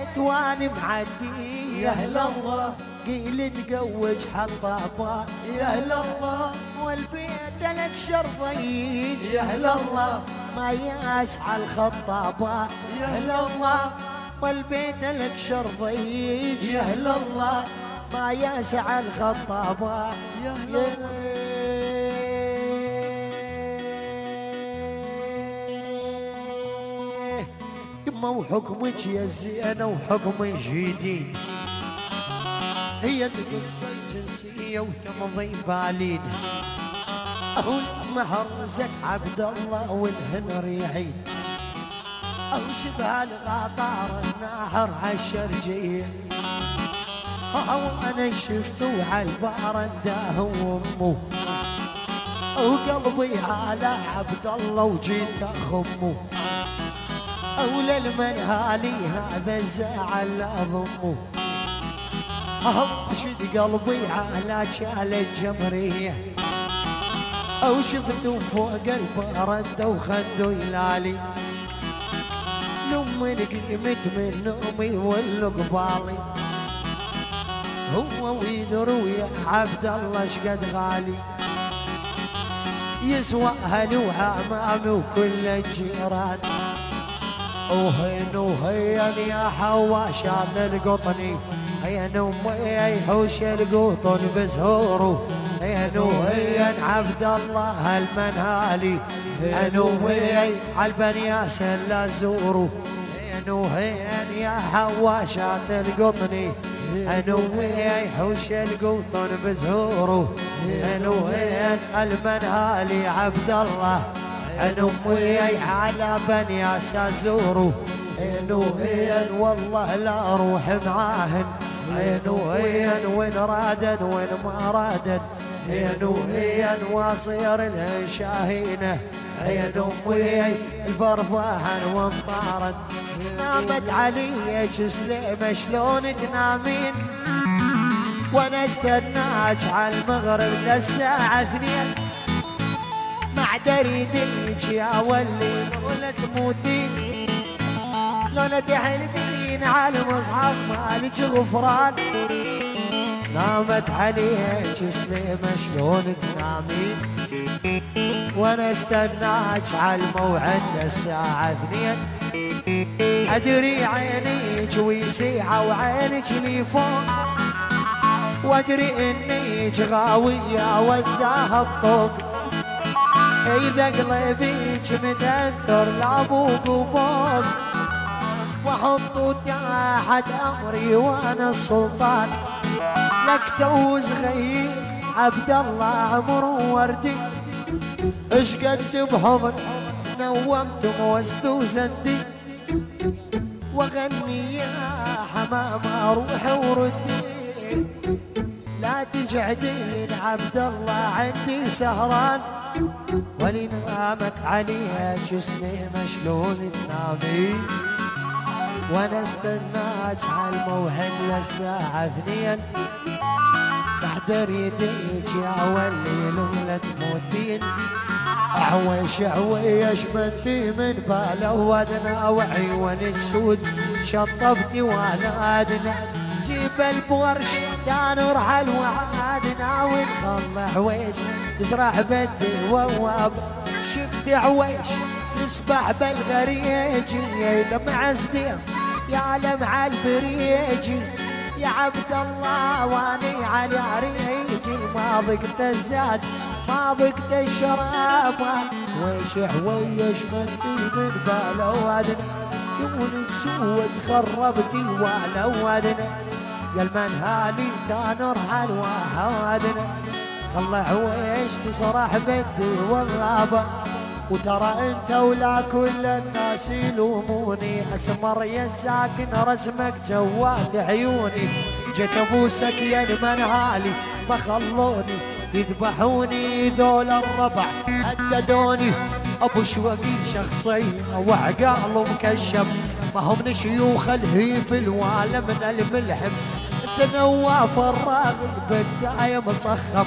وقت واني معدي يا هلا الله قيل تقوج حطابا يا هلا الله والبيت لك شرطيج يا هلا الله ما يسعى الخطابة يا هلا الله والبيت لك شرطيج يا هلا الله ما يسعى الخطابة يا هلا الله يما وحكمك يا زينة وحكم جديد هي تقص الجنسية وتمضي بالين أهو لما هرزك عبد الله والهنر يعيد أهو شبه الغطار الناحر عالشرجية أهو أنا شفته عالبرندة وأمه وقلبي على عبد الله وجيت أخمه أولى المنهالي هذا زعل أضمه أهو شد قلبي على شال الجمرية أو شفته فوق البرد وخده يلالي لما نقيمت من نومي والقبالي هو ويدرو يا عبد الله شقد غالي يسوى أهلي وعمامي وكل الجيران وهين وهين يا حواش هذا القطني هين امي حوش القطن بزهوره هين وهين عبد الله المنهالي هين وهين عالبنياس لا زوره هين وهين يا حواش هذا القطني هين وهين حوش القطن بزهوره هين وهين المنهالي عبد الله هين امي على بنياس ازوره هين وهين والله لا اروح معاهن هين وهين وين رادن وين ما رادن هين وهين واصير الشاهينه هين امي الفرفاحن ومطارد نامت علي سليمه شلون تنامين وانا استناك على المغرب للساعه 2 ما دريدك يا ولي ولا تموتين لو تحلفين على المصحف مالك غفران نامت عليك سليمة شلون تنامين وانا استناك على الموعد للساعة 2 ادري عينيك ويسيعة وعينك لي فوق وادري انك غاوية وداها الطوق إذا قلبيك متأثر لأبوك وبوك وحطوا تحت أمري وأنا السلطان لك تو صغير عبد الله عمره وردي اشقد بحضن نومت موست وزندي وغني يا حمامة روحي وردي لا تجعدين عبد الله عندي سهران ولي نامت عليك سليمة شلون تنامي وانا استناك عالموعد للساعة 2 تحضر يديك يا ولي لولا تموتين اعويش اعويش بنتي من بالودنا وعيون السود شطفتي وانا ادنى جيب البورش نرحل وعادنا ونخلى عويش تسرح بدي وواب شفت عويش تسبح بالغريجي لمع صديق يا لمع البريجي يا عبد الله واني على ريجي ما ضقت الزاد ما ضقت الشراب ويش عويش منتي من بالودنا يقول تسود خربتي والودنا يا المنهالي كان رحل وهادنا خلى عويش تسرح بدي والغابة وترى انت ولا كل الناس يلوموني اسمر يا ساكن رسمك جوات عيوني جيت ابوسك يا المنهالي ما خلوني يذبحوني ذول الربع هددوني ابو شوقي شخصيه وعقاله مكشف ما هم شيوخ الهيف الواله من الملحم انت نواف الراغب بالدايه مصخب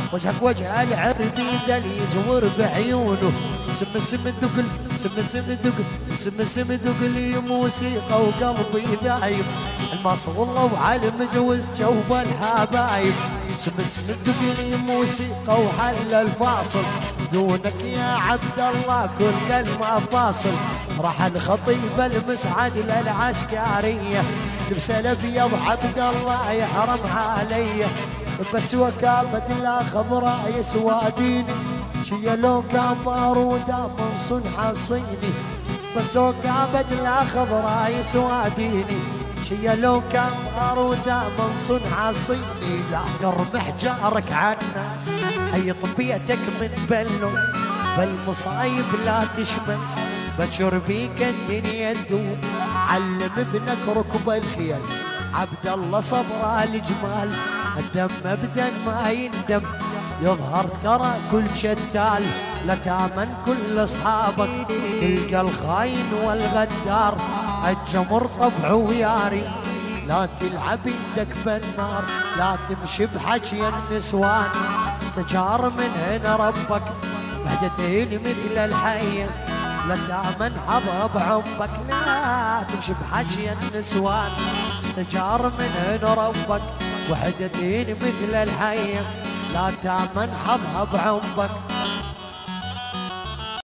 وجهك وجه العربيد اللي يزور بعيونه. سم سم دقل سم سم دقل سم سم دقل موسيقى وقلبي ذايب. الماس والله وعلم جوز جوب الحبايب. سم سم دقل موسيقى وحل الفاصل. دونك يا عبد الله كل المفاصل. راح الخطيب المسعد للعسكرية لبس الابيض عبد الله يحرم علي. بس وكالة الخضراء يسوى ديني شيلوا كان باروده من صنع صيني. بس وكالة الخضراء يسوى ديني شيلوا كان باروده من صنع صيني. لا ترمح جارك عالناس حيط بيتك من بلو بالمصايب لا تشمل. بشر بيك الدنيا تدوم علم ابنك ركب الخيل. عبد الله صبر الجمال الدم ابدا ما يندم. يظهر ترى كل شتال لا تامن كل اصحابك. تلقى الخاين والغدار الجمر طبعه ياري. لا تلعب يدك بالنار لا تمشي بحكي النسوان. استجار من هنا ربك بهجتين مثل الحيه. لا تامن حظها بعمك لا تمشي بحكي النسوان. استجار من هنا ربك وحدتين مثل الحيه. لا تامن حظها بعمك